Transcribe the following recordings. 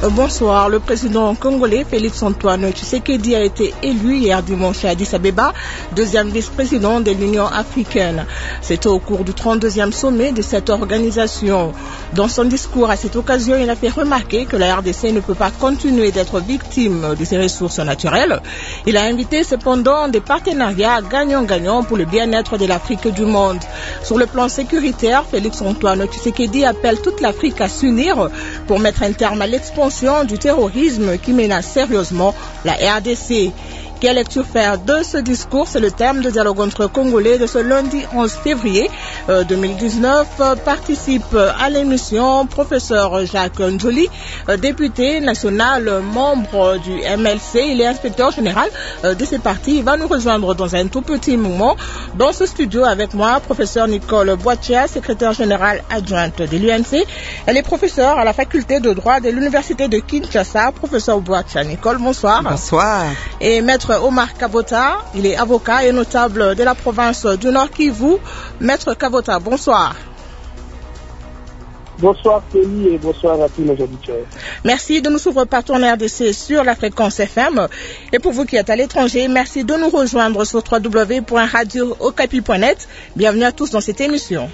Bonsoir. Le président congolais Félix-Antoine Tshisekedi a été élu hier dimanche à Addis Abeba, deuxième vice-président de l'Union africaine. C'était au cours du 32e sommet de cette organisation. Dans son discours à cette occasion, il a fait remarquer que la RDC ne peut pas continuer d'être victime de ses ressources naturelles. Il a invité cependant des partenariats gagnant-gagnant pour le bien-être de l'Afrique et du monde. Sur le plan sécuritaire, Félix-Antoine Tshisekedi appelle toute l'Afrique à s'unir pour mettre un terme à l'expansion du terrorisme qui menace sérieusement la RDC. Quelle lecture faire de ce discours? C'est le thème de dialogue entre Congolais de ce lundi 11 février 2019. Participe à l'émission professeur Jacques Njoli, député national, membre du MLC. Il est inspecteur général de ce parti. Il va nous rejoindre dans un tout petit moment. Dans ce studio avec moi, professeur Nicole Boitia, secrétaire générale adjointe de l'UNC. Elle est professeure à la faculté de droit de l'université de Kinshasa. Professeur Boitia, Nicole, bonsoir. Bonsoir. Et maître Omar Kavota, il est avocat et notable de la province du Nord Kivu. Maître Kavota, bonsoir. Bonsoir Célie et bonsoir à tous nos auditeurs. Merci de nous suivre partout en RDC sur la fréquence FM. Et pour vous qui êtes à l'étranger, merci de nous rejoindre sur www.radiookapi.net. Bienvenue à tous dans cette émission.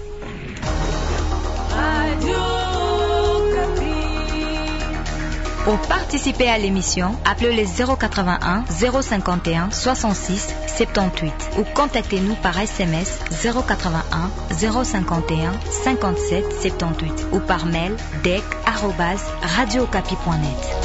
Pour participer à l'émission, appelez les 081 051 66 78 ou contactez-nous par SMS 081 051 57 78 ou par mail dec@radiookapi.net.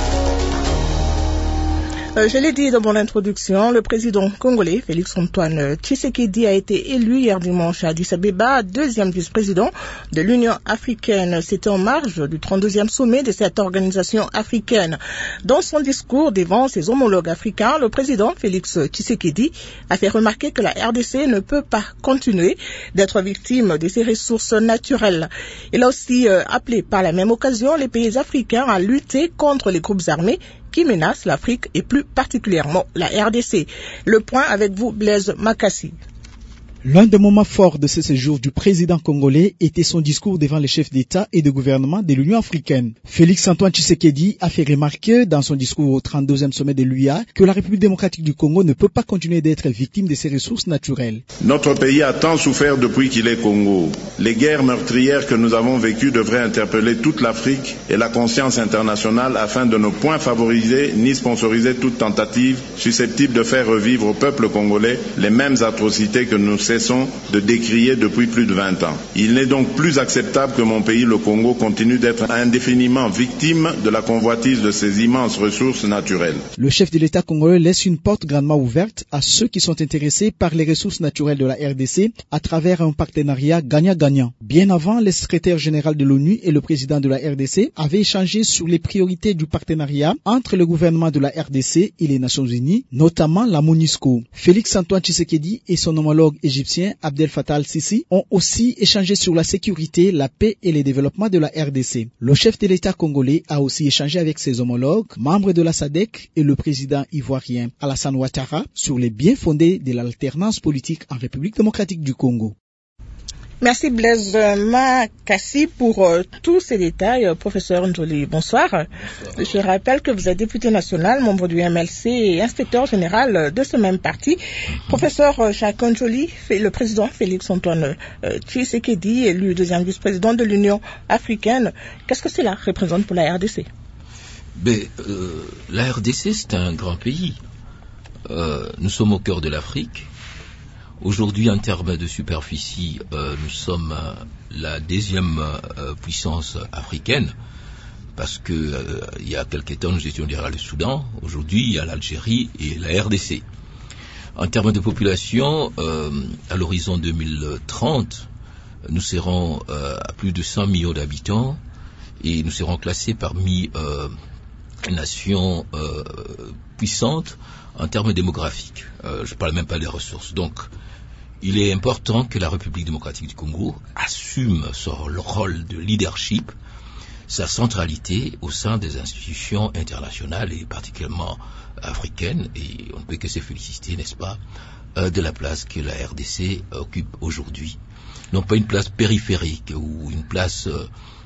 Je l'ai dit dans mon introduction, le président congolais Félix-Antoine Tshisekedi a été élu hier dimanche à Addis Abeba, deuxième vice-président de l'Union africaine. C'était en marge du 32e sommet de cette organisation africaine. Dans son discours devant ses homologues africains, le président Félix Tshisekedi a fait remarquer que la RDC ne peut pas continuer d'être victime de ses ressources naturelles. Il a aussi appelé par la même occasion les pays africains à lutter contre les groupes armés qui menace l'Afrique et plus particulièrement la RDC. Le point avec vous, Blaise Makassi. L'un des moments forts de ce séjour du président congolais était son discours devant les chefs d'État et de gouvernement de l'Union africaine. Félix-Antoine Tshisekedi a fait remarquer dans son discours au 32e sommet de l'UA que la République démocratique du Congo ne peut pas continuer d'être victime de ses ressources naturelles. Notre pays a tant souffert depuis qu'il est Congo. Les guerres meurtrières que nous avons vécues devraient interpeller toute l'Afrique et la conscience internationale afin de ne point favoriser ni sponsoriser toute tentative susceptible de faire revivre au peuple congolais les mêmes atrocités que nous cessons de décrier depuis plus de 20 ans. Il n'est donc plus acceptable que mon pays, le Congo, continue d'être indéfiniment victime de la convoitise de ses immenses ressources naturelles. Le chef de l'État congolais laisse une porte grandement ouverte à ceux qui sont intéressés par les ressources naturelles de la RDC à travers un partenariat gagnant-gagnant. Bien avant, le secrétaire général de l'ONU et le président de la RDC avaient échangé sur les priorités du partenariat entre le gouvernement de la RDC et les Nations Unies, notamment la MONUSCO. Félix-Antoine Tshisekedi et son homologue égyptien Abdel Fattah al-Sisi ont aussi échangé sur la sécurité, la paix et le développement de la RDC. Le chef de l'État congolais a aussi échangé avec ses homologues, membres de la SADC et le président ivoirien Alassane Ouattara sur les biens fondés de l'alternance politique en République démocratique du Congo. Merci Blaise Makassi pour tous ces détails. Professeur Njoli, bonsoir. Je rappelle que vous êtes député national, membre du MLC et inspecteur général de ce même parti. Professeur Jacques Njoli, le président Félix-Antoine Tshisekedi, élu deuxième vice-président de l'Union africaine. Qu'est-ce que cela représente pour la RDC? La RDC, c'est un grand pays. Nous sommes au cœur de l'Afrique. Aujourd'hui, en termes de superficie, nous sommes la deuxième puissance africaine, parce que il y a quelques temps, nous étions derrière le Soudan. Aujourd'hui, il y a l'Algérie et la RDC. En termes de population, à l'horizon 2030, nous serons à plus de 100 millions d'habitants et nous serons classés parmi les nations puissantes en termes démographiques. Je ne parle même pas des ressources. Donc, il est important que la République démocratique du Congo assume son rôle de leadership, sa centralité au sein des institutions internationales et particulièrement africaines. Et on ne peut que se féliciter, n'est-ce pas, de la place que la RDC occupe aujourd'hui. Non pas une place périphérique ou une place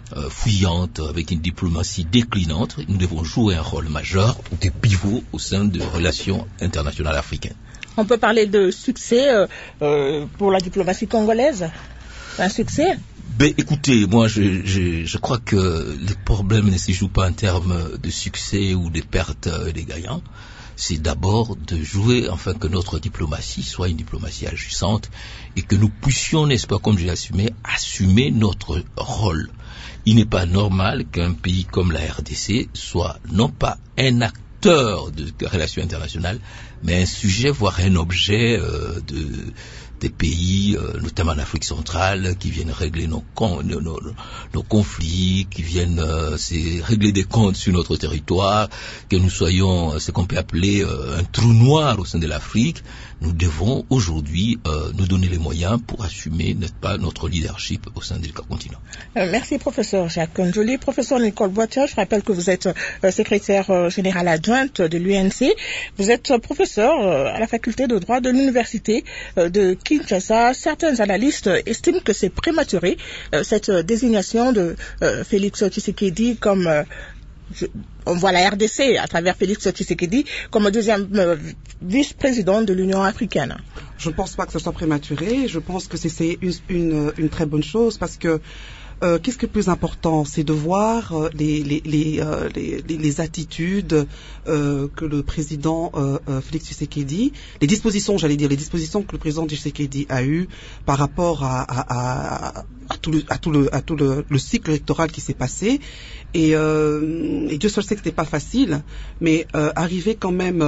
fuyante, avec une diplomatie déclinante, nous devons jouer un rôle majeur de pivot au sein des relations internationales africaines. On peut parler de succès pour la diplomatie congolaise? Un succès? Écoutez, moi je crois que le problème ne se joue pas en termes de succès ou de pertes des gagnants. C'est d'abord de jouer, afin que notre diplomatie soit une diplomatie agissante et que nous puissions, n'est-ce pas, comme j'ai assumer notre rôle. Il n'est pas normal qu'un pays comme la RDC soit non pas un acteur de relations internationales, mais un sujet, voire un objet des pays, notamment en Afrique centrale, qui viennent régler nos conflits, qui viennent régler des comptes sur notre territoire, que nous soyons ce qu'on peut appeler un trou noir au sein de l'Afrique. Nous devons aujourd'hui nous donner les moyens pour assumer, n'est-ce pas, notre leadership au sein du continent. Merci professeur Jacques Njoli. Professeur Nicole Boitia, je rappelle que vous êtes secrétaire générale adjointe de l'UNC. Vous êtes professeur à la faculté de droit de l'université de Kinshasa. Certains analystes estiment que c'est prématuré, cette désignation de Félix Tshisekedi comme... on voit la RDC à travers Félix Tshisekedi comme deuxième vice-président de l'Union africaine. Je ne pense pas que ce soit prématuré. Je pense que c'est une très bonne chose parce que qu'est-ce qui est plus important, c'est de voir les attitudes que le président Félix Tshisekedi, les dispositions que le président Tshisekedi a eues par rapport à tout le cycle électoral qui s'est passé. Et Dieu seul sait que c'était pas facile, mais arriver quand même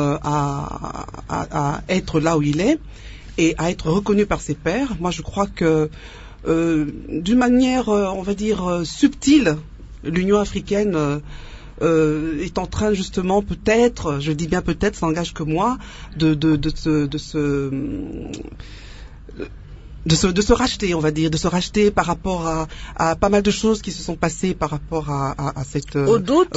à être là où il est et à être reconnu par ses pairs, moi je crois que d'une manière, on va dire, subtile, l'Union africaine est en train justement peut-être, je dis bien peut-être, ça n'engage que moi, de se racheter, on va dire, de se racheter par rapport à pas mal de choses qui se sont passées par rapport à cette... Au doute.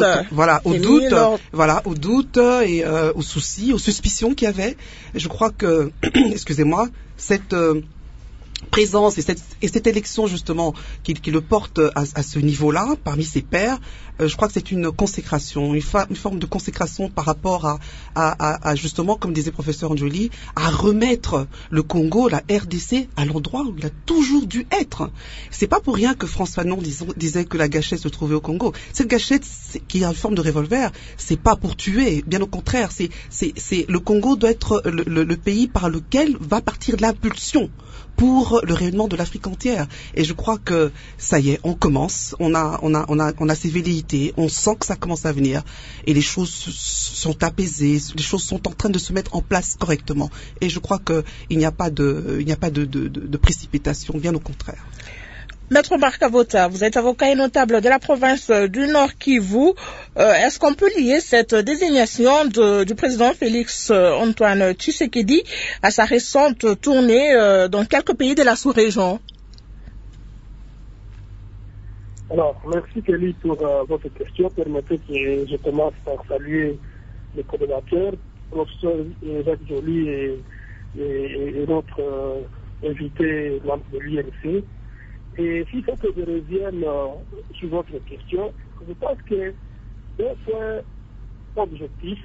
Au doute et aux soucis, aux suspicions qu'il y avait. Et je crois que, excusez-moi, cette... présence et cette élection justement qui le porte à ce niveau-là parmi ses pairs, je crois que c'est une consécration, une forme de consécration par rapport à justement, comme disait professeur Njoli, à remettre le Congo, la RDC, à l'endroit où il a toujours dû être. C'est pas pour rien que François Fanon disait que la gâchette se trouvait au Congo. Cette gâchette qui a une forme de revolver, c'est pas pour tuer, bien au contraire, c'est le Congo doit être le pays par lequel va partir l'impulsion pour le rayonnement de l'Afrique entière. Et je crois que ça y est, on commence, on a ces velléités, on sent que ça commence à venir et les choses sont apaisées, les choses sont en train de se mettre en place correctement. Et je crois que il n'y a pas de précipitation, bien au contraire. Maître Marc Avota, vous êtes avocat et notable de la province du Nord Kivu. Est-ce qu'on peut lier cette désignation du président Félix Antoine Tshisekedi à sa récente tournée dans quelques pays de la sous-région? Alors, merci Kelly pour votre question. Permettez que je commence par saluer les coordonnateurs, professeur Jacques Njoli et notre invité, membre de l'INC. Et s'il faut que je revienne sur votre question, je pense que deux points objectifs,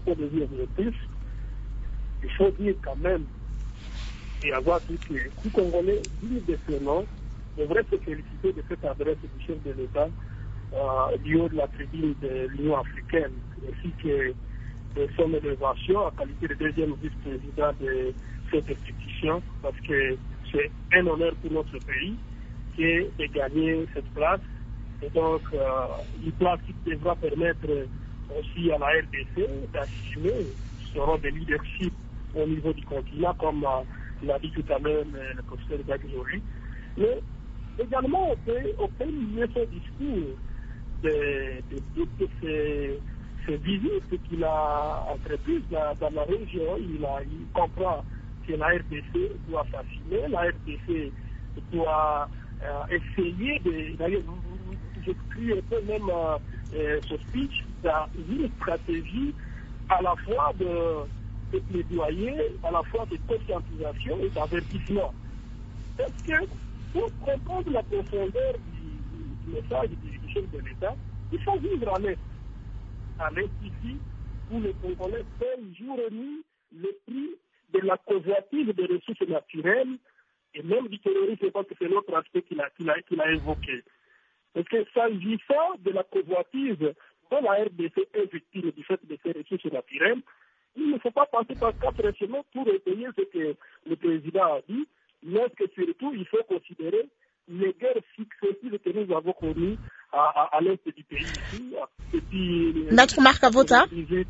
il faut dire quand même et avoir dit que tout Congolais digne de ce nom devrait se féliciter de cette adresse du chef de l'État du haut de la tribune de l'Union africaine, ainsi que de son élévation en qualité de deuxième vice-président de cette institution, parce que c'est un honneur pour notre pays de gagner cette place. Et donc, une place qui devra permettre aussi à la RDC d'assumer ce rôle de leadership au niveau du continent, comme l'a dit tout à l'heure le professeur Jacques Njoli. Mais également, on peut lier ce discours de toutes ces visites qu'il a entreprises dans la région. Il comprend que la RDC doit s'assumer, la RDC doit essayer d'ailleurs, je crie un peu même ce speech, une stratégie à la fois de plaidoyer, à la fois de conscientisation et d'avertissement. Parce que pour comprendre la profondeur message du chef de l'État, il faut vivre à l'Est. À l'Est ici, où les Congolais payent jour et nuit le prix de la convoitise des ressources naturelles et même du terrorisme, parce que c'est l'autre aspect qu'il a évoqué. Parce que s'agissant de la convoitise dont la RDC est victime du fait de ces ressources naturelles, il ne faut pas passer par 4 chemins pour étayer ce que le président a dit, mais que surtout il faut considérer les guerres successives que nous avons connues à l'est du pays. Maître Marc Avota.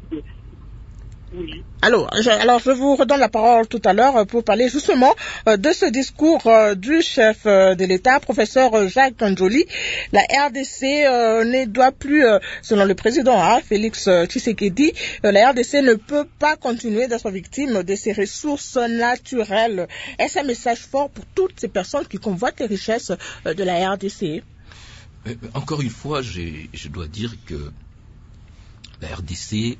Oui. Alors, je vous redonne la parole tout à l'heure pour parler justement de ce discours du chef de l'État, professeur Jacques Kanjoli. La RDC ne doit plus, selon le président Félix Tshisekedi, la RDC ne peut pas continuer d'être victime de ses ressources naturelles. Est-ce un message fort pour toutes ces personnes qui convoitent les richesses de la RDC? Encore une fois, je dois dire que la RDC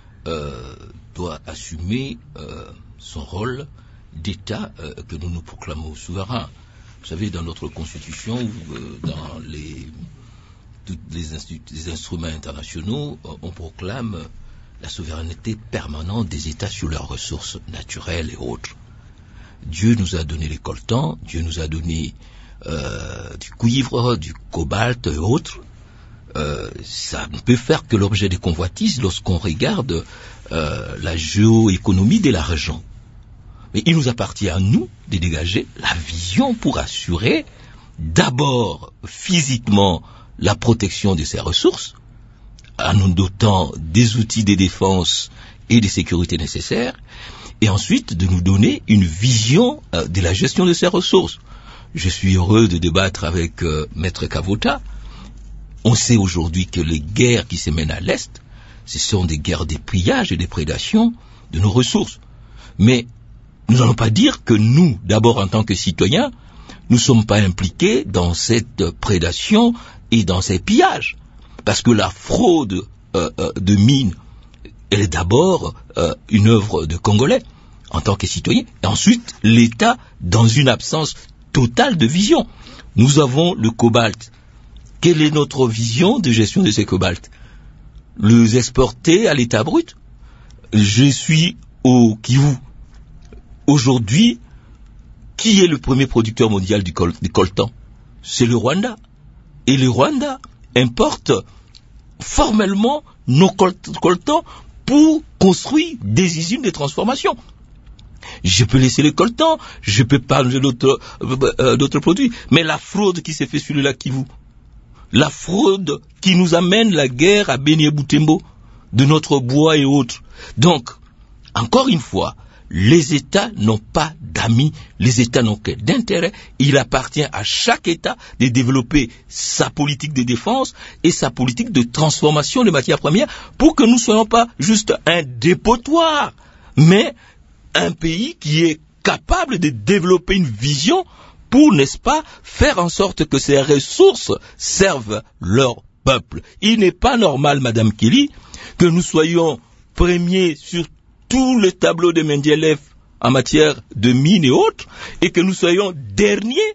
doit assumer son rôle d'État que nous nous proclamons souverain. Vous savez, dans notre Constitution, dans tous les instruments internationaux, on proclame la souveraineté permanente des États sur leurs ressources naturelles et autres. Dieu nous a donné les coltans, Dieu nous a donné du cuivre, du cobalt et autres. Ça ne peut faire que l'objet des convoitises lorsqu'on regarde la géoéconomie de la région. Mais il nous appartient à nous de dégager la vision pour assurer d'abord physiquement la protection de ces ressources, en nous dotant des outils de défense et de sécurité nécessaires, et ensuite de nous donner une vision de la gestion de ces ressources. Je suis heureux de débattre avec Maître Kavota. On sait aujourd'hui que les guerres qui se mènent à l'Est, ce sont des guerres d'épriage et de prédation de nos ressources. Mais nous n'allons pas dire que nous, d'abord en tant que citoyens, nous ne sommes pas impliqués dans cette prédation et dans ces pillages. Parce que la fraude de mines, elle est d'abord une œuvre de Congolais en tant que citoyens. Et ensuite, l'État dans une absence totale de vision. Nous avons le cobalt. Quelle est notre vision de gestion de ces cobalts? Les exporter à l'état brut? Je suis au Kivu. Aujourd'hui, qui est le premier producteur mondial du coltan? C'est le Rwanda. Et le Rwanda importe formellement nos coltans pour construire des usines de transformation. Je peux laisser le coltan, je peux parler d'autres produits, mais la fraude qui s'est faite sur le lac Kivu, la fraude qui nous amène la guerre à Beni et Butembo, de notre bois et autres. Donc, encore une fois, les États n'ont pas d'amis, les États n'ont que d'intérêt. Il appartient à chaque État de développer sa politique de défense et sa politique de transformation des matières premières pour que nous ne soyons pas juste un dépotoir, mais un pays qui est capable de développer une vision pour, n'est-ce pas, faire en sorte que ces ressources servent leur peuple. Il n'est pas normal, Madame Kelly, que nous soyons premiers sur tout le tableau de Mendeleev en matière de mines et autres, et que nous soyons derniers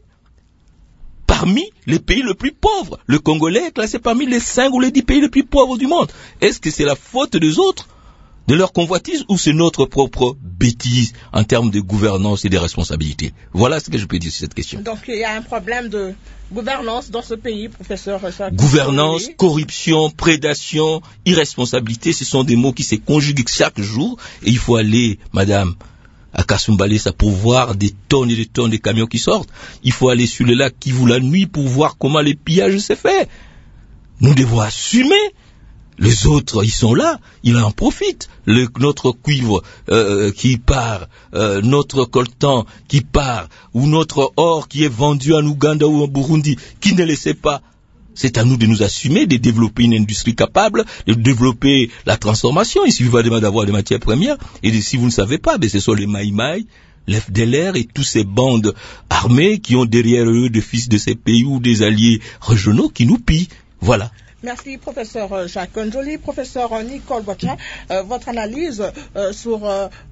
parmi les pays les plus pauvres. Le Congolais est classé parmi les 5 ou les 10 pays les plus pauvres du monde. Est-ce que c'est la faute des autres, de leur convoitise, ou c'est notre propre bêtise en termes de gouvernance et de responsabilité? Voilà ce que je peux dire sur cette question. Donc il y a un problème de gouvernance dans ce pays, professeur Jacques. Gouvernance, corruption, prédation, irresponsabilité, ce sont des mots qui se conjuguent chaque jour, et il faut aller, madame, à Kasumbalesa pour voir des tonnes et des tonnes de camions qui sortent. Il faut aller sur le lac Kivu la nuit pour voir comment les pillages se font. Nous devons assumer. Les autres, ils sont là, ils en profitent. Notre cuivre qui part, notre coltan qui part, ou notre or qui est vendu en Ouganda ou en Burundi, qui ne le sait pas. C'est à nous de nous assumer, de développer une industrie capable, de développer la transformation. Il suffit d'avoir des matières premières. Et si vous ne savez pas, ce sont les Maïmaï, l'FDLR et tous ces bandes armées qui ont derrière eux des fils de ces pays ou des alliés régionaux qui nous pillent. Voilà. Merci, professeur Jacques Kanjoli. Professeur Nicole Boitien, votre analyse sur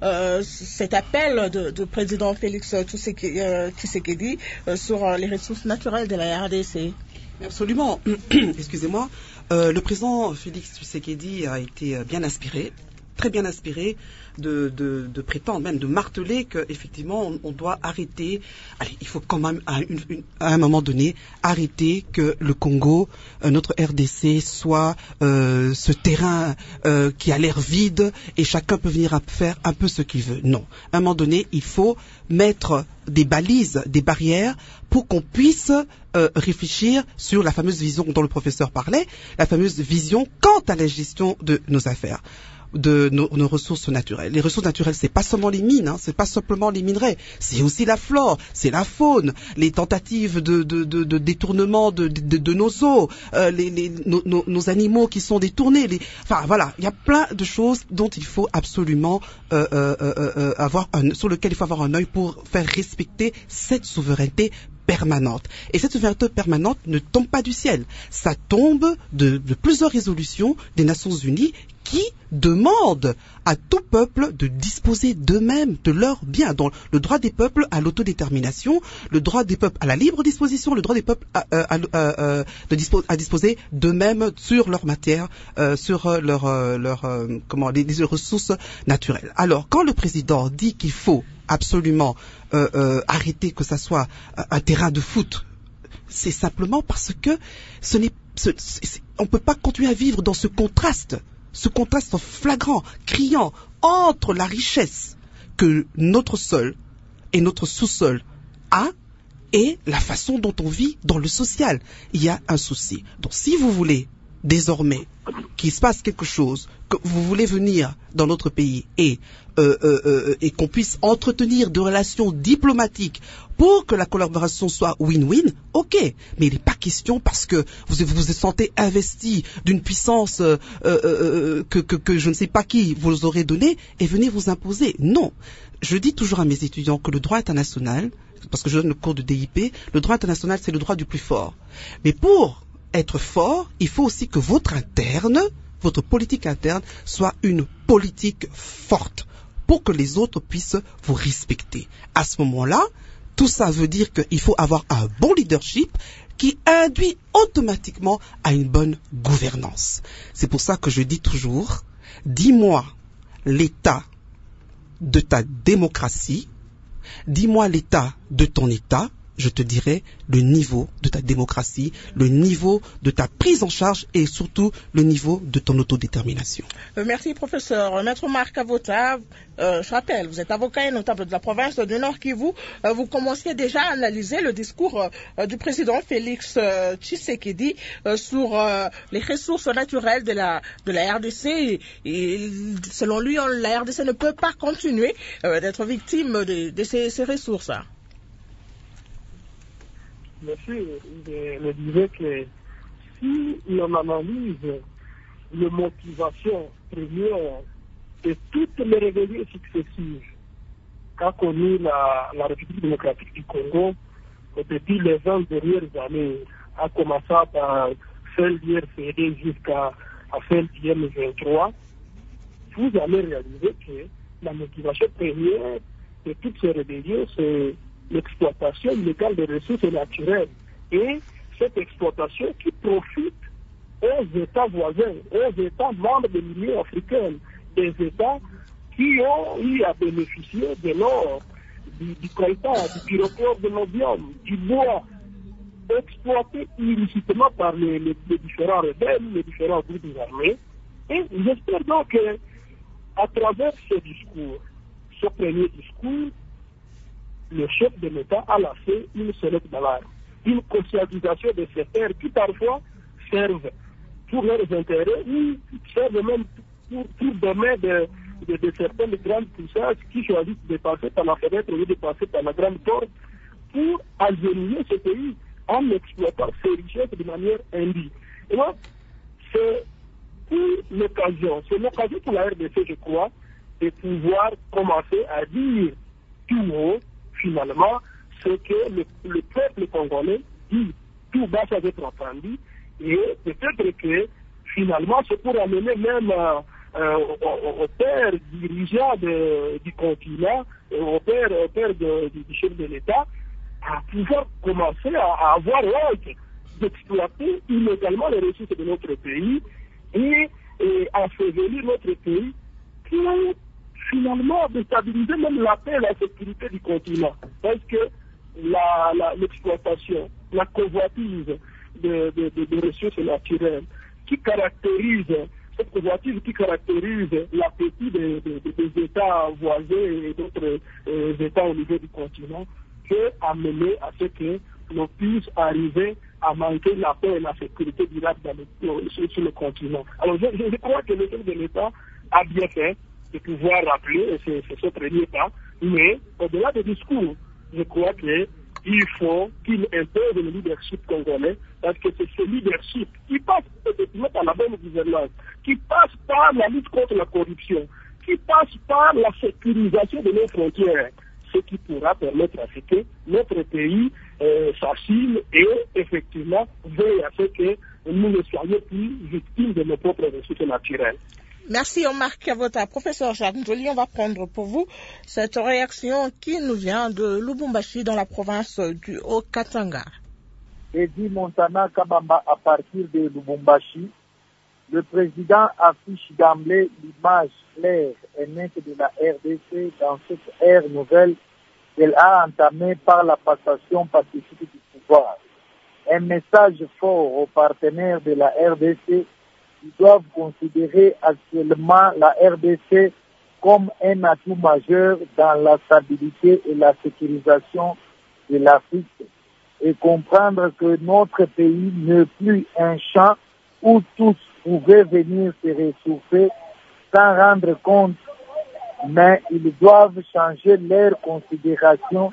cet appel de président Félix Tshisekedi sur les ressources naturelles de la RDC. Absolument. Excusez-moi. Le président Félix Tshisekedi a été bien inspiré, très bien inspiré de prétendre, même de marteler qu'effectivement on doit arrêter, il faut quand même à un moment donné arrêter que le Congo, notre RDC, soit ce terrain qui a l'air vide et chacun peut venir faire un peu ce qu'il veut. Non, à un moment donné il faut mettre des balises, des barrières pour qu'on puisse réfléchir sur la fameuse vision dont le professeur parlait, la fameuse vision quant à la gestion de nos affaires, de nos ressources naturelles. Les ressources naturelles, c'est pas seulement les mines, c'est pas simplement les minerais, c'est aussi la flore, c'est la faune, les tentatives de détournement de nos eaux, nos animaux qui sont détournés. Enfin voilà, il y a plein de choses dont il faut absolument sur lesquelles il faut avoir un œil pour faire respecter cette souveraineté permanente. Et cette souveraineté permanente ne tombe pas du ciel. Ça tombe de plusieurs résolutions des Nations Unies qui demandent à tout peuple de disposer d'eux-mêmes, de leurs biens, dont le droit des peuples à l'autodétermination, le droit des peuples à la libre disposition, le droit des peuples à disposer d'eux-mêmes sur leur matière, sur les ressources naturelles. Alors, quand le président dit qu'il faut absolument arrêter que ça soit un terrain de foot, c'est simplement parce que on ne peut pas continuer à vivre dans ce contraste flagrant, criant entre la richesse que notre sol et notre sous-sol a et la façon dont on vit dans le social. Il y a un souci. Donc si vous voulez désormais qu'il se passe quelque chose, que vous voulez venir dans notre pays et qu'on puisse entretenir des relations diplomatiques pour que la collaboration soit win-win, ok, mais il n'est pas question parce que vous vous sentez investi d'une puissance que je ne sais pas qui vous aurait donnée et venez vous imposer. Non, je dis toujours à mes étudiants que le droit international, parce que je donne le cours de DIP, le droit international c'est le droit du plus fort. Mais pour être fort, il faut aussi que votre politique interne soit une politique forte pour que les autres puissent vous respecter. À ce moment-là, tout ça veut dire qu'il faut avoir un bon leadership qui induit automatiquement à une bonne gouvernance. C'est pour ça que je dis toujours, dis-moi l'état de ta démocratie, dis-moi l'état de ton État, je te dirai le niveau de ta démocratie, le niveau de ta prise en charge et surtout le niveau de ton autodétermination. Merci professeur. Maître Marc Avota, je rappelle, vous êtes avocat et notable de la province du Nord Kivu. Vous commenciez déjà à analyser le discours du président Félix Tshisekedi sur les ressources naturelles de la RDC. Et selon lui, la RDC ne peut pas continuer d'être victime de ces ressources. Monsieur, je me disais que si l'on analyse les motivations premières de toutes les rébellions successives qu'a connu la République démocratique du Congo depuis les 20 dernières années, à commencer par celle d'IRCD jusqu'à celle d'IM23, vous allez réaliser que la motivation première de toutes ces rébellions, c'est l'exploitation illégale des ressources naturelles et cette exploitation qui profite aux États voisins, aux États membres de l'Union africaine, des États qui ont eu à bénéficier de l'or, du coltan, du pyroxore de l'opium, du bois, exploité illicitement par les différents rebelles, les différents groupes armés. Et j'espère donc qu'à travers ce discours, ce premier discours, le chef de l'État a lancé une sonnette d'alarme, une conscientisation de ces terres qui parfois servent pour leurs intérêts ou servent même pour demain de certaines grandes puissances qui choisissent de passer par la fenêtre au lieu de passer par la grande porte pour aliéner ce pays en exploitant ses richesses de manière indue. Et donc, c'est l'occasion pour la RDC, je crois, de pouvoir commencer à dire tout haut, finalement, ce que le peuple congolais dit, tout bas ça va être entendu, et peut-être que finalement c'est pour amener même au père dirigeant du continent, au père du chef de l'État, à pouvoir commencer à avoir honte d'exploiter illégalement les ressources de notre pays et ensevelir notre pays pour finalement déstabiliser même la paix et la sécurité du continent. Parce que l'exploitation, la convoitise de ressources naturelles qui caractérise, cette convoitise qui caractérise l'appétit des États voisins et d'autres États au niveau du continent, peut amener à ce que l'on puisse arriver à manquer la paix et la sécurité durable sur le continent. Alors je crois que le chef de l'État a bien fait de pouvoir rappeler, et c'est ce premier pas, mais au-delà des discours, je crois qu'il faut qu'il impose le leadership congolais, parce que c'est ce leadership qui passe effectivement par la bonne gouvernance, qui passe par la lutte contre la corruption, qui passe par la sécurisation de nos frontières, ce qui pourra permettre à ce que notre pays s'assile et effectivement veille à ce que nous ne soyons plus victimes de nos propres ressources naturelles. Merci Omar Kavota. Professeur Jacques Njoli, on va prendre pour vous cette réaction qui nous vient de Lubumbashi dans la province du Haut-Katanga. Edi Montana Kabamba à partir de Lubumbashi, le président affiche d'emblée l'image claire et nette de la RDC dans cette ère nouvelle qu'elle a entamée par la passation pacifique du pouvoir. Un message fort aux partenaires de la RDC qui doivent considérer actuellement la RDC comme un atout majeur dans la stabilité et la sécurisation de l'Afrique et comprendre que notre pays n'est plus un champ où tous pouvaient venir se ressourcer sans rendre compte, mais ils doivent changer leur considération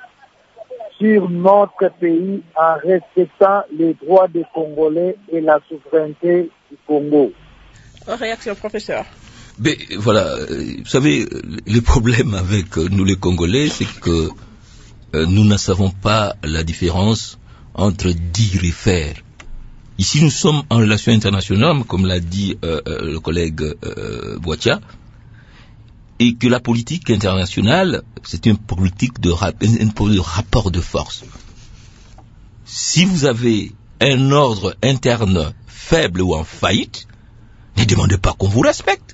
sur notre pays en respectant les droits des Congolais et la souveraineté du Congo. Réaction, professeur. Mais voilà, vous savez, le problème avec nous les Congolais, c'est que nous ne savons pas la différence entre dire et faire. Ici, nous sommes en relation internationale, comme l'a dit le collègue Boatia, et que la politique internationale, c'est une politique de rapport de force. Si vous avez un ordre interne faible ou en faillite, ne demandez pas qu'on vous respecte.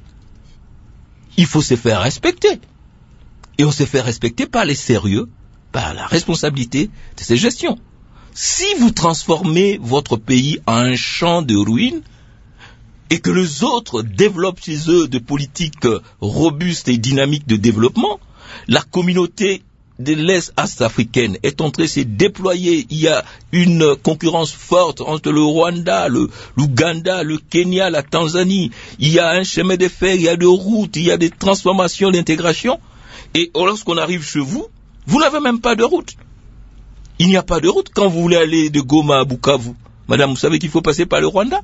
Il faut se faire respecter. Et on se fait respecter par les sérieux, par la responsabilité de ces gestions. Si vous transformez votre pays en un champ de ruines, et que les autres développent chez eux des politiques robustes et dynamiques de développement, la communauté de l'Est africaine est en train de se déployer. Il y a une concurrence forte entre le Rwanda, l'Ouganda, le Kenya, la Tanzanie. Il y a un chemin de fer, il y a des routes, il y a des transformations, d'intégration. Et lorsqu'on arrive chez vous, vous n'avez même pas de route. Il n'y a pas de route quand vous voulez aller de Goma à Bukavu. Madame, vous savez qu'il faut passer par le Rwanda?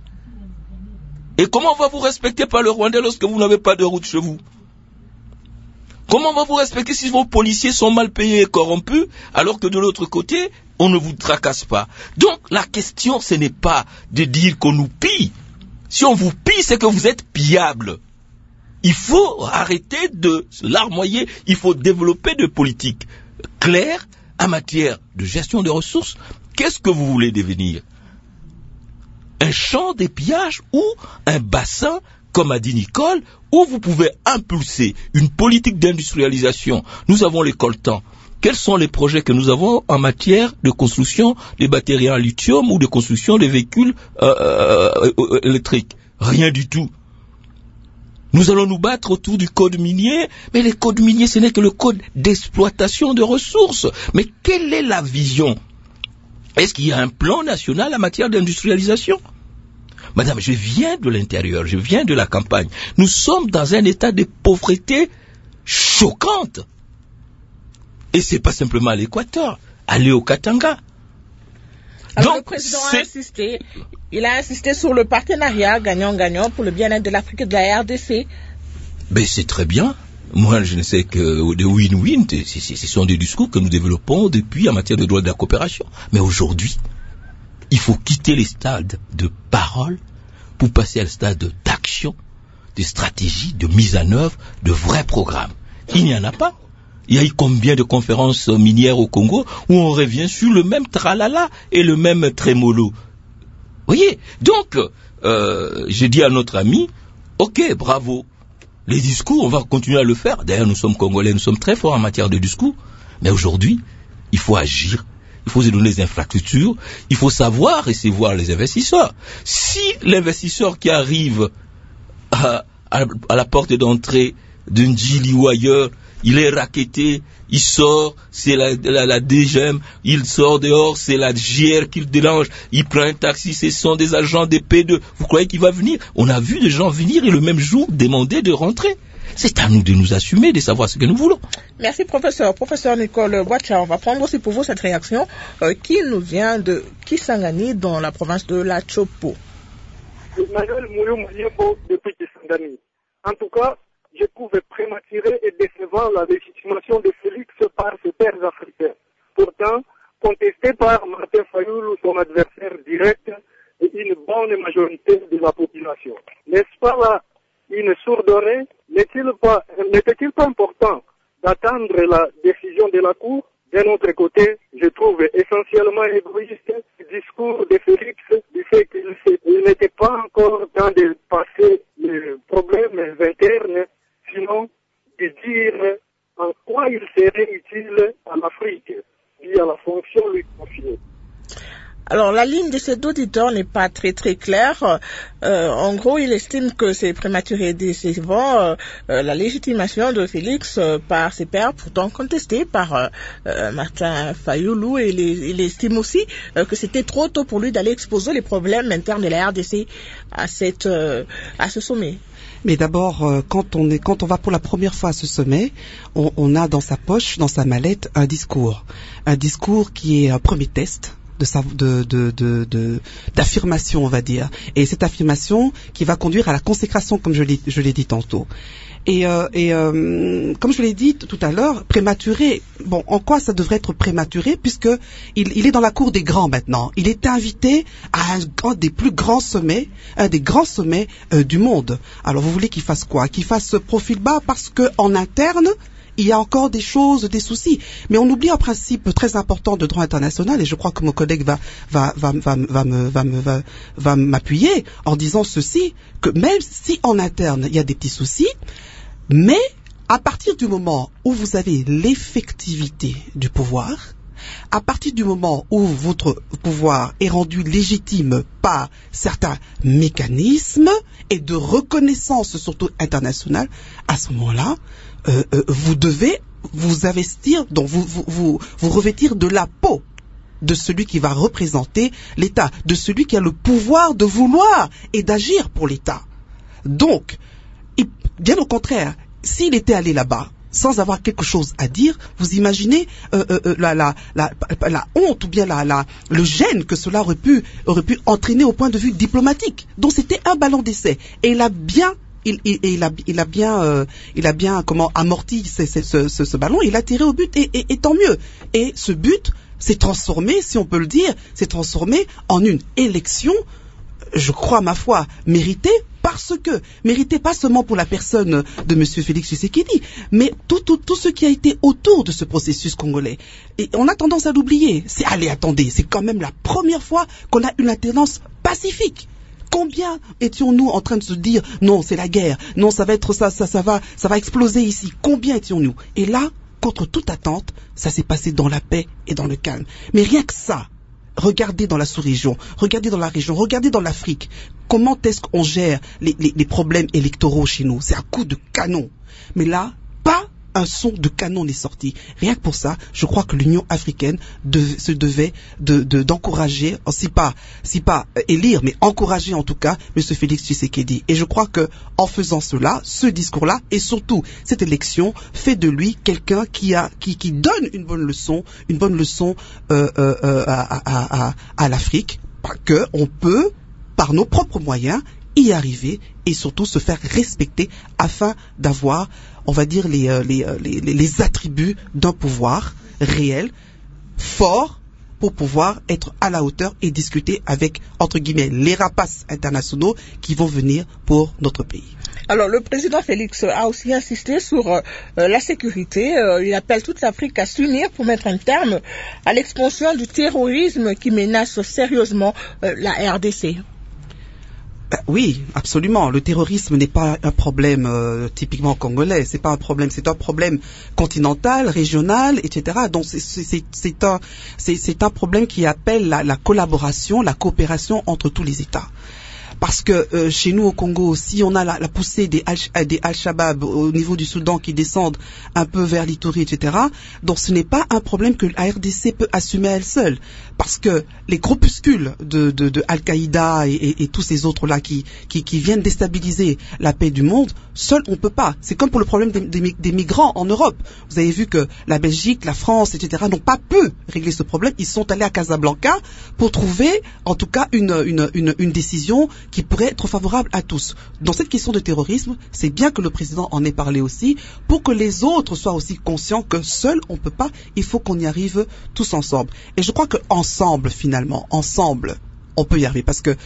Et comment on va vous respecter par le Rwanda lorsque vous n'avez pas de route chez vous? Comment on va vous respecter si vos policiers sont mal payés et corrompus, alors que de l'autre côté, on ne vous tracasse pas? Donc, la question, ce n'est pas de dire qu'on nous pille. Si on vous pille, c'est que vous êtes pillable. Il faut arrêter de se larmoyer, il faut développer des politiques claires en matière de gestion des ressources. Qu'est-ce que vous voulez devenir? Un champ de pillage ou un bassin, comme a dit Nicole, où vous pouvez impulser une politique d'industrialisation. Nous avons les coltans. Quels sont les projets que nous avons en matière de construction des batteries en lithium ou de construction des véhicules électriques? Rien du tout. Nous allons nous battre autour du code minier, mais le code minier, ce n'est que le code d'exploitation de ressources. Mais quelle est la vision? Est-ce qu'il y a un plan national en matière d'industrialisation? Madame, je viens de l'intérieur, je viens de la campagne. Nous sommes dans un état de pauvreté choquante. Et c'est pas simplement à l'Équateur, allez au Katanga. Alors donc, le président a insisté, il a insisté sur le partenariat gagnant-gagnant pour le bien-être de l'Afrique et de la RDC. Ben c'est très bien. Moi, je ne sais que des win-win, ce sont des discours que nous développons depuis en matière de droit de la coopération. Mais aujourd'hui, il faut quitter les stades de parole pour passer à le stade d'action, de stratégie, de mise en œuvre, de vrais programmes. Il n'y en a pas. Il y a eu combien de conférences minières au Congo où on revient sur le même tralala et le même trémolo? voyez, donc, j'ai dit à notre ami, ok, bravo. Les discours, on va continuer à le faire. D'ailleurs, nous sommes Congolais, nous sommes très forts en matière de discours. Mais aujourd'hui, il faut agir. Il faut se donner des infrastructures. Il faut savoir recevoir les investisseurs. Si l'investisseur qui arrive à la porte d'entrée d'un Djili ou ailleurs, il est racketté, il sort, c'est la DGM, il sort dehors, c'est la GR qu'il dérange, il prend un taxi, ce sont des agents des P2. Vous croyez qu'il va venir? On a vu des gens venir et le même jour demander de rentrer. C'est à nous de nous assumer, de savoir ce que nous voulons. Merci professeur. Professeur Nicole Boacha, on va prendre aussi pour vous cette réaction qui nous vient de Kisangani dans la province de la Chopo. Emmanuel Mouyou depuis Kisangani. En tout cas, je trouve prématuré et décevant la légitimation de Félix par ses pairs africains. Pourtant, contesté par Martin Fayoulou, son adversaire direct, et une bonne majorité de la population. N'est-ce pas là une sourde oreille? N'était-il pas important d'attendre la décision de la Cour? D'un autre côté, je trouve essentiellement égoïste le discours de Félix du fait qu'il n'était pas encore temps de passer les problèmes internes, sinon de dire en quoi il serait utile à l'Afrique via la fonction lui confiée. Alors, la ligne de cet auditeur n'est pas très très claire. En gros, il estime que c'est prématuré et décevant la légitimation de Félix par ses pairs, pourtant contestée par Martin Fayoulou, et il estime aussi que c'était trop tôt pour lui d'aller exposer les problèmes internes de la RDC à ce sommet. Mais d'abord, quand on va pour la première fois à ce sommet, on a dans sa poche, dans sa mallette, un discours qui est un premier test d'affirmation, on va dire, et cette affirmation qui va conduire à la consécration, comme je l'ai dit tantôt. Et comme je l'ai dit tout à l'heure, prématuré. Bon, en quoi ça devrait être prématuré, puisque il est dans la cour des grands maintenant. Il est invité à un des plus grands sommets, un des grands sommets du monde. Alors vous voulez qu'il fasse quoi? Qu'il fasse profil bas parce que en interne il y a encore des choses, des soucis. Mais on oublie un principe très important de droit international, et je crois que mon collègue va m'appuyer en disant ceci, que même si en interne il y a des petits soucis, mais à partir du moment où vous avez l'effectivité du pouvoir, à partir du moment où votre pouvoir est rendu légitime par certains mécanismes et de reconnaissance surtout internationale, à ce moment-là, vous devez vous investir, donc vous revêtir de la peau de celui qui va représenter l'État, de celui qui a le pouvoir de vouloir et d'agir pour l'État. Donc, bien au contraire, s'il était allé là-bas sans avoir quelque chose à dire, vous imaginez la honte ou bien le gêne que cela aurait pu entraîner au point de vue diplomatique. Donc c'était un ballon d'essai, et il a bien amorti ce ballon, il a tiré au but, et tant mieux. Et ce but s'est transformé, si on peut le dire, en une élection, je crois, ma foi, méritée, méritée pas seulement pour la personne de monsieur Félix Tshisekedi, mais tout ce qui a été autour de ce processus congolais. Et on a tendance à l'oublier. Attendez, c'est quand même la première fois qu'on a une alternance pacifique. Combien étions-nous en train de se dire non, c'est la guerre, non, ça va être ça va exploser ici. Combien étions-nous? Et là, contre toute attente, ça s'est passé dans la paix et dans le calme. Mais rien que ça, regardez dans la sous-région, regardez dans la région, regardez dans l'Afrique. Comment est-ce qu'on gère les problèmes électoraux chez nous? C'est un coup de canon. Mais là, pas un son de canon n'est sorti. Rien que pour ça, je crois que l'Union africaine se devait d'encourager, si pas élire, mais encourager en tout cas M. Félix Tshisekedi. Et je crois que en faisant cela, ce discours-là, et surtout cette élection, fait de lui quelqu'un qui donne une bonne leçon à l'Afrique, que on peut, par nos propres moyens, y arriver et surtout se faire respecter afin d'avoir, on va dire, les attributs d'un pouvoir réel, fort, pour pouvoir être à la hauteur et discuter avec, entre guillemets, les rapaces internationaux qui vont venir pour notre pays. Alors, le président Félix a aussi insisté sur la sécurité. Il appelle toute l'Afrique à s'unir pour mettre un terme à l'expansion du terrorisme qui menace sérieusement la RDC. Oui, absolument. Le terrorisme n'est pas un problème typiquement congolais. C'est pas un problème. C'est un problème continental, régional, etc. Donc c'est un problème qui appelle la collaboration, la coopération entre tous les États. Parce que chez nous au Congo aussi, on a la poussée des Al-Shabaab au niveau du Soudan qui descendent un peu vers l'Ituri, etc. Donc ce n'est pas un problème que la RDC peut assumer elle seule. Parce que les groupuscules de Al-Qaïda et tous ces autres-là qui viennent déstabiliser la paix du monde, seuls on peut pas. C'est comme pour le problème des migrants en Europe. Vous avez vu que la Belgique, la France, etc. n'ont pas pu régler ce problème. Ils sont allés à Casablanca pour trouver en tout cas une décision qui pourrait être favorable à tous. Dans cette question de terrorisme, c'est bien que le président en ait parlé aussi, pour que les autres soient aussi conscients que seuls on peut pas, il faut qu'on y arrive tous ensemble. Et je crois que ensemble, finalement, on peut y arriver, parce que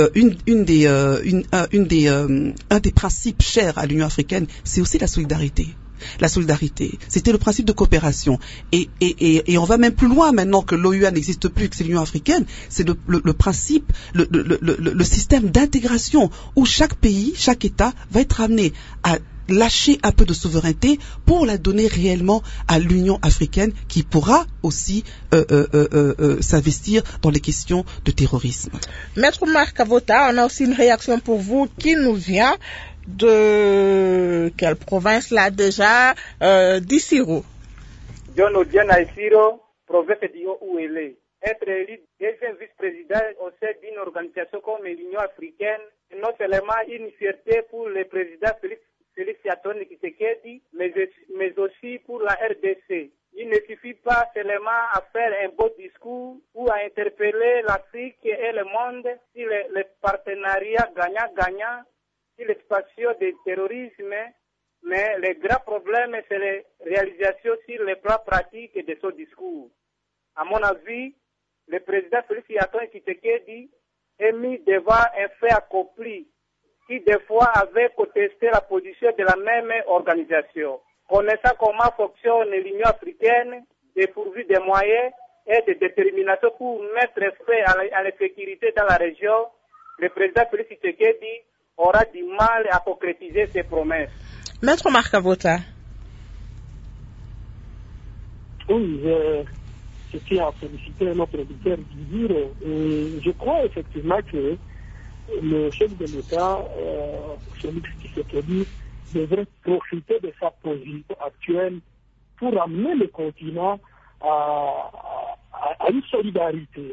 un des principes chers à l'Union africaine, c'est aussi la solidarité. La solidarité, c'était le principe de coopération. Et on va même plus loin maintenant que l'OUA n'existe plus, que c'est l'Union africaine. C'est le principe, le système d'intégration où chaque pays, chaque État va être amené à lâcher un peu de souveraineté pour la donner réellement à l'Union africaine qui pourra aussi s'investir dans les questions de terrorisme. Maître Marc Avota, on a aussi une réaction pour vous qui nous vient de quelle province là déjà, d'Issiro. John Odiana Issiro, province d'Io-Ouélé. Être élu deuxième vice-président au sein d'une organisation comme l'Union africaine est non seulement une fierté pour le président Félix Antoine Tshisekedi, mais aussi pour la RDC. Il ne suffit pas seulement à faire un beau discours ou à interpeller l'Afrique et le monde sur les partenariats gagnant-gagnant, sur l'expansion du terrorisme, mais le grand problème, c'est la réalisation sur le plan pratique de ce discours. À mon avis, le président Félix Antoine Tshisekedi est mis devant un fait accompli qui des fois avait contesté la position de la même organisation. Connaissant comment fonctionne l'Union africaine, dépourvue de moyens et de détermination pour mettre fin à la sécurité dans la région, le président Félix Tshisekedi aura du mal à concrétiser ses promesses. Maître Marc Avota. Oui, je tiens à féliciter notre auditeur du dire, et je crois effectivement que le chef de l'État, Félix Tshisekedi, devrait profiter de sa position actuelle pour amener le continent à une solidarité,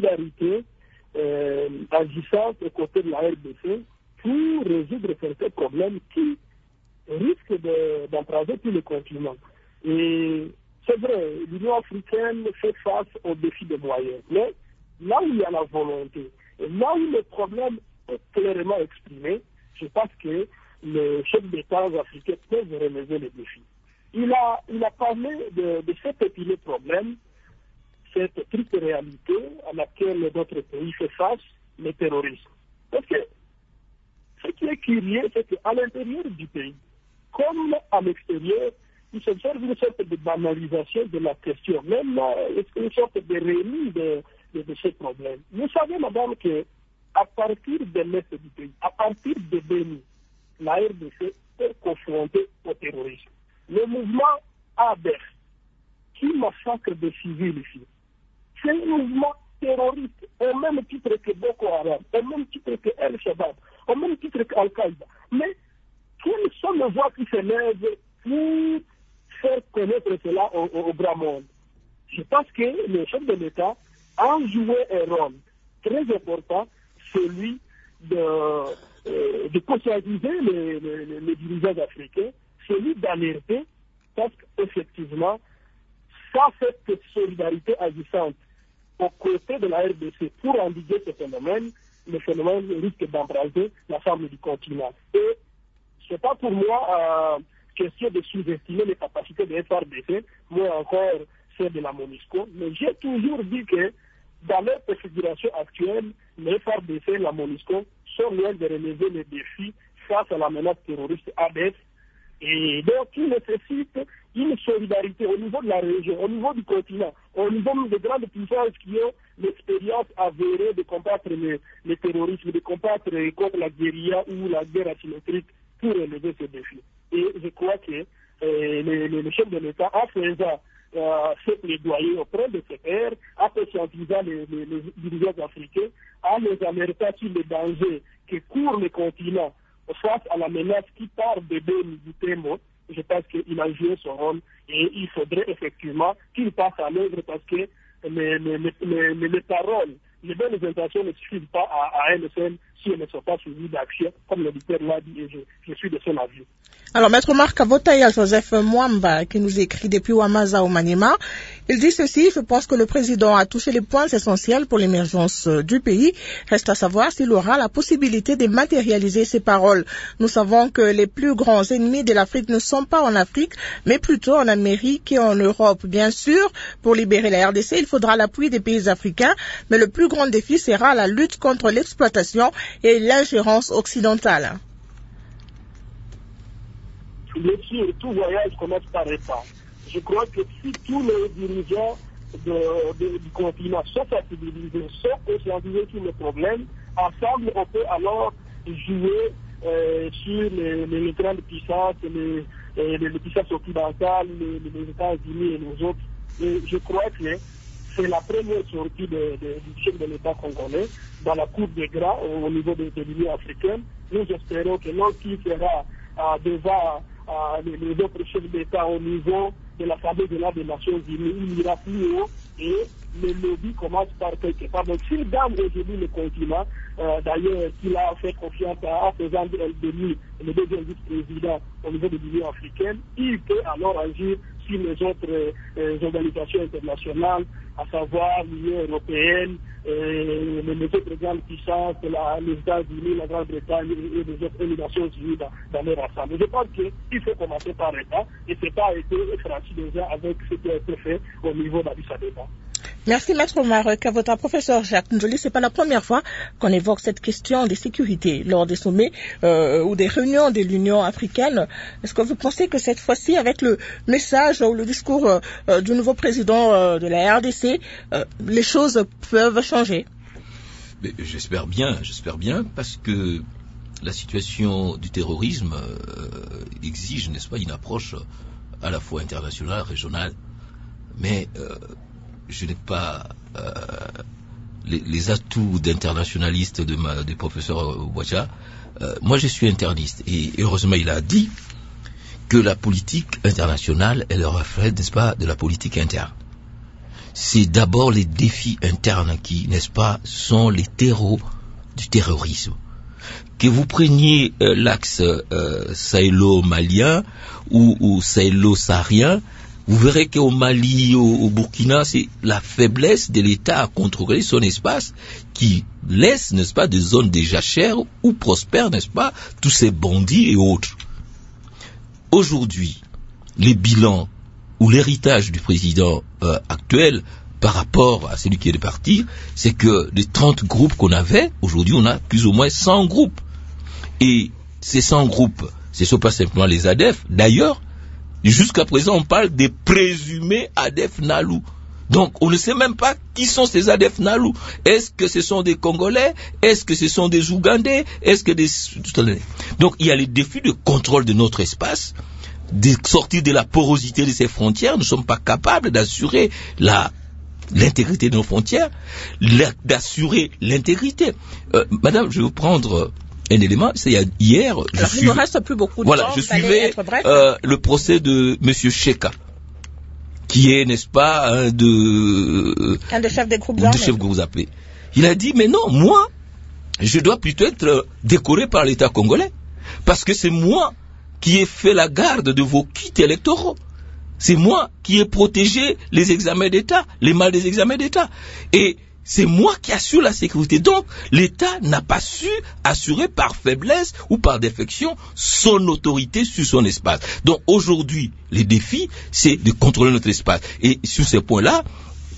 agissante aux côtés de la RDC pour résoudre certains problèmes qui risquent d'embraser tout le continent. Et c'est vrai, l'Union africaine fait face aux défis de moyens, mais là où il y a la volonté, et là où le problème est clairement exprimé, je pense que les chefs d'État africains peuvent relever les défis. Il a parlé de cet épineux problème, cette triste réalité à laquelle notre pays fait face, le terrorisme. Parce que ce qui est curieux, c'est qu'à l'intérieur du pays, comme à l'extérieur, il s'observe une sorte de banalisation de la question, même une sorte de remise de ce problème. Vous savez, madame, qu'à partir de l'Est du pays, à partir de Béni, la RDC est confrontée au terrorisme. Le mouvement ADEF, qui massacre des civils ici, c'est un mouvement terroriste, au même titre que Boko Haram, au même titre que Al-Shabaab, au même titre qu'Al-Qaïda. Mais quelles sont les voix qui se lèvent pour faire connaître cela au grand monde? Je pense que le chef de l'État a joué un rôle très important, celui de conscientiser les dirigeants africains, celui d'alerter, parce qu'effectivement, sans cette solidarité agissante aux côtés de la RDC pour endiguer ce phénomène, le phénomène risque d'embraser l'ensemble du continent. Et ce n'est pas pour moi question de sous-estimer les capacités de FRDC, moi encore celle de la MONUSCO, mais j'ai toujours dit que dans leur configuration actuelle, le FRDC et la MONUSCO sont loin de relever les défis face à la menace terroriste ADF. Et donc, il nécessite une solidarité au niveau de la région, au niveau du continent, au niveau des grandes puissances qui ont l'expérience avérée de combattre le terrorisme, de combattre contre la guérilla ou la guerre asymétrique pour relever ces défis. Et je crois que le chef de l'État, en faisant ce plaidoyer auprès de ces pairs, en conscientisant les dirigeants africains, en les alertant sur les dangers que court le continent face à la menace qui part de Beni-Butembo, je pense qu'il a joué son rôle et il faudrait effectivement qu'il passe à l'œuvre parce que les paroles, les bonnes intentions ne suffisent pas à elles seules si elles ne sont pas suivies d'action, comme le dictateur l'a dit et je suis de son avis. Alors, Maître Marc Avota, il y a Joseph Mwamba qui nous écrit depuis Wamaza au Maniema. Il dit ceci: je pense que le président a touché les points essentiels pour l'émergence du pays. Reste à savoir s'il aura la possibilité de matérialiser ses paroles. Nous savons que les plus grands ennemis de l'Afrique ne sont pas en Afrique, mais plutôt en Amérique et en Europe. Bien sûr, pour libérer la RDC, il faudra l'appui des pays africains, mais le plus grand défi sera la lutte contre l'exploitation et l'ingérence occidentale. Bien sûr, tout voyage commence par étapes. Je crois que si tous les dirigeants du continent sont sensibilisés, sont conscientisés sur le problème, ensemble, on peut alors jouer sur les grandes puissances, les puissances occidentales, les États-Unis et les autres. Et je crois que c'est la première sortie du chef de l'État congolais dans la cour des grands au niveau de l'Union africaine. Nous espérons que lorsqu'il sera devant les autres chefs d'État au niveau de l'Assemblée générale des Nations Unies, il ira plus haut et le lobby commence par quelque part. Donc s'il gagne aujourd'hui le continent, d'ailleurs qu'il a fait confiance en faisant de lui le deuxième vice-président au niveau de l'Union africaine, il peut alors agir sur les autres organisations internationales, à savoir l'Union européenne, les autres grandes puissances, les États-Unis, la Grande-Bretagne et les Nations Unies dans leur ensemble. Je pense qu'il faut commencer par l'État et ce pas été franchi déjà avec ce qui a été fait au niveau d'Addis Abeba. Merci, Maître Marc Avota. Professeur Jacques Njoli, c'est pas la première fois qu'on évoque cette question de sécurité lors des sommets ou des réunions de l'Union africaine. Est-ce que vous pensez que cette fois-ci, avec le message ou le discours du nouveau président de la RDC, les choses peuvent changer? Mais j'espère bien, parce que la situation du terrorisme exige, n'est-ce pas, une approche à la fois internationale, régionale, mais je n'ai pas les atouts d'internationaliste du professeur Ouacha. Moi, je suis interniste. Et heureusement, il a dit que la politique internationale est le reflet, n'est-ce pas, de la politique interne. C'est d'abord les défis internes qui, n'est-ce pas, sont les terreaux du terrorisme. Que vous preniez l'axe sahélo-malien ou sahélo-saharien, vous verrez qu'au Mali, au Burkina, c'est la faiblesse de l'État à contrôler son espace qui laisse, n'est-ce pas, des zones de jachères où prospèrent, n'est-ce pas, tous ces bandits et autres. Aujourd'hui, les bilans ou l'héritage du président actuel par rapport à celui qui est de partir, c'est que les 30 groupes qu'on avait, aujourd'hui on a plus ou moins 100 groupes. Et ces 100 groupes, ce ne sont pas simplement les ADF. D'ailleurs, jusqu'à présent, on parle des présumés ADF Nalu. Donc, on ne sait même pas qui sont ces ADF Nalu. Est-ce que ce sont des Congolais? Est-ce que ce sont des Ougandais? Est-ce que des... Donc, il y a les défis de contrôle de notre espace, de sortir de la porosité de ces frontières. Nous ne sommes pas capables d'assurer l'intégrité de nos frontières, d'assurer l'intégrité. Madame, je vais vous prendre un élément, c'est hier. Il ne reste plus beaucoup de temps. Je suivais le procès de Monsieur Cheka, qui est, n'est-ce pas, un des chefs des groupes armés. Il a dit, mais non, moi, je dois plutôt être décoré par l'État congolais, parce que c'est moi qui ai fait la garde de vos kits électoraux. C'est moi qui ai protégé les examens d'État, les mâles des examens d'État. Et c'est moi qui assure la sécurité. Donc, l'État n'a pas su assurer par faiblesse ou par défection son autorité sur son espace. Donc, aujourd'hui, les défis, c'est de contrôler notre espace. Et sur ces points-là,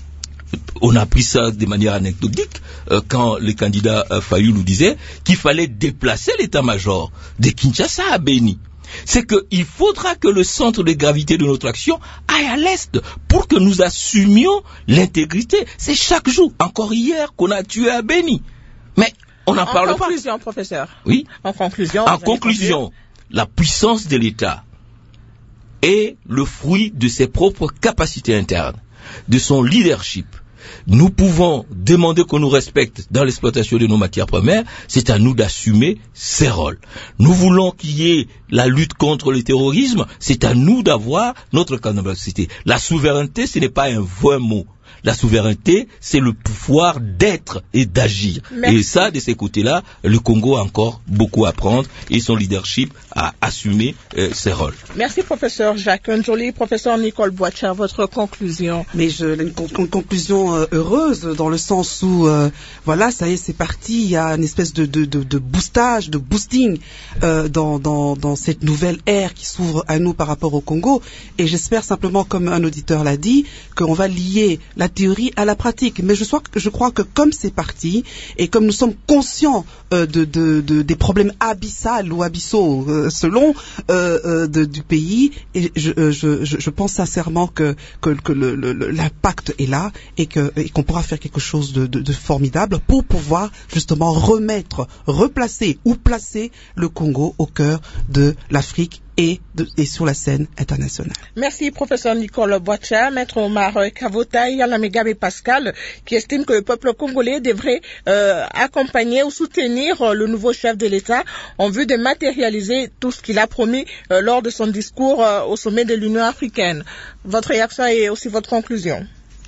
on a pris ça de manière anecdotique quand le candidat Fayou nous disait qu'il fallait déplacer l'état-major de Kinshasa à Beni. C'est qu'il faudra que le centre de gravité de notre action aille à l'est pour que nous assumions l'intégrité. C'est chaque jour, encore hier, qu'on a tué à Beni. Mais on n'en parle pas. En conclusion, professeur. Oui. En conclusion, la puissance de l'État est le fruit de ses propres capacités internes, de son leadership. Nous pouvons demander qu'on nous respecte dans l'exploitation de nos matières premières, c'est à nous d'assumer ces rôles. Nous voulons qu'il y ait la lutte contre le terrorisme, c'est à nous d'avoir notre capacité. La souveraineté, ce n'est pas un vain mot. La souveraineté, c'est le pouvoir d'être et d'agir. Merci. Et ça, de ces côtés-là, le Congo a encore beaucoup à prendre et son leadership a assumé ses rôles. Merci, professeur Jacques Njoli. Professeur Nicole Boitcha, votre conclusion. Mais une conclusion heureuse dans le sens où, voilà, ça y est, c'est parti. Il y a une espèce de boostage, de boosting dans cette nouvelle ère qui s'ouvre à nous par rapport au Congo. Et j'espère simplement, comme un auditeur l'a dit, qu'on va lier la théorie à la pratique. Mais je crois que comme c'est parti et comme nous sommes conscients des problèmes abyssaux ou abyssaux selon du pays, et je pense sincèrement que l'impact est là et qu'on pourra faire quelque chose de formidable pour pouvoir justement replacer ou placer le Congo au cœur de l'Afrique et sur la scène internationale. Merci, professeur Nicole Boitcha, maître Omar Kavota, Yana Megabe Pascal, qui estime que le peuple congolais devrait accompagner ou soutenir le nouveau chef de l'État en vue de matérialiser tout ce qu'il a promis lors de son discours au sommet de l'Union africaine. Votre réaction et aussi votre conclusion.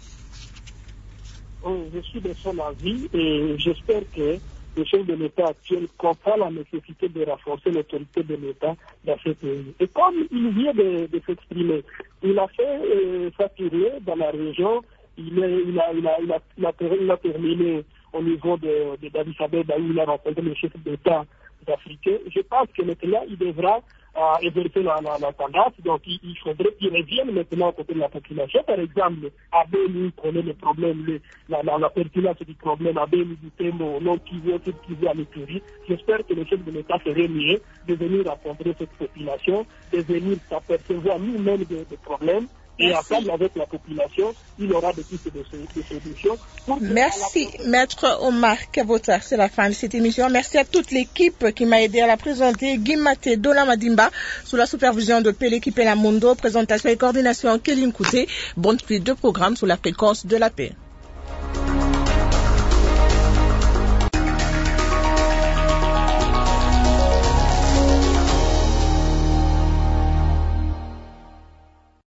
Je suis de son avis et j'espère que le chef de l'État actuel comprend la nécessité de renforcer l'autorité de l'État dans ce pays. Et comme il vient de s'exprimer, il a fait sa tournée dans la région, il a terminé au niveau d'Addis Abeba où il a rencontré le chef d'État africain. Je pense que maintenant il devra évoluer la tendance, donc il faudrait qu'il revienne maintenant à côté de la population. Par exemple, à Beni, on connaît le problème, la pertinence du problème, à Beni, du Tembo, non Kivu, tout Kivu à l'Éthiopie. J'espère que le chef de l'État ferait mieux de venir rencontrer cette population, de venir s'apercevoir nous-mêmes des problèmes. Et ensemble avec la population, il aura des pistes de solutions. Merci, maître Omar Kavota. C'est la fin de cette émission. Merci à toute l'équipe qui m'a aidé à la présenter. Guimate Dola Madimba, sous la supervision de Pele Kipela Mundo, présentation et coordination Kéline Kouté. Bonne suite de programme sous la fréquence de la paix.